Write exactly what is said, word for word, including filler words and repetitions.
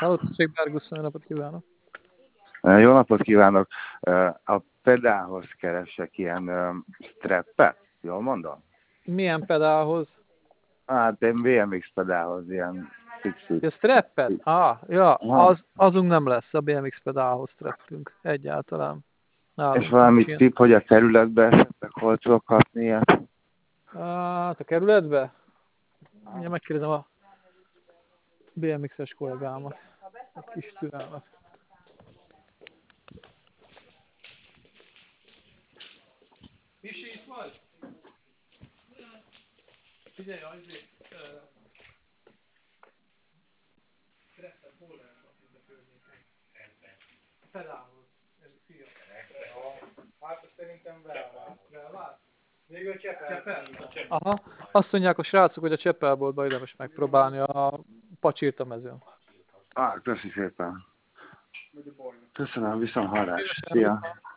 Halló, tessék, Bergusz, jó napot kívánok! Jó napot kívánok! A pedálhoz keresek ilyen strappet, jól mondom? Milyen pedálhoz? Hát én bé em iksz pedálhoz, ilyen fixit. A strappet? Ah, ja, Aha. az, azunk nem lesz, a bé em iksz pedálhoz strappünk egyáltalán. És Nálunk valami nincs ilyen. tipp, hogy a kerületbe esetleg hol tudok kapni ilyet? Hát a kerületbe? Ja, megkérdezem a bé em iksz-es kollégámat. Egy kis türelmet. Misi, itt vagy? Figyelj, azért... Strappet hol lehet kapni a környéken? A pedálhoz. Ez fia. Hát szerintem Velvár. Velvár? Még a Csepel. Csepel? Aha. Azt mondják a srácok, hogy a Csepelboltba érdemes megpróbálni a pacsirta mezőn. Ah, köszi szépen. Vagy a Bajnok. Köszönöm, viszont hallás. Szia.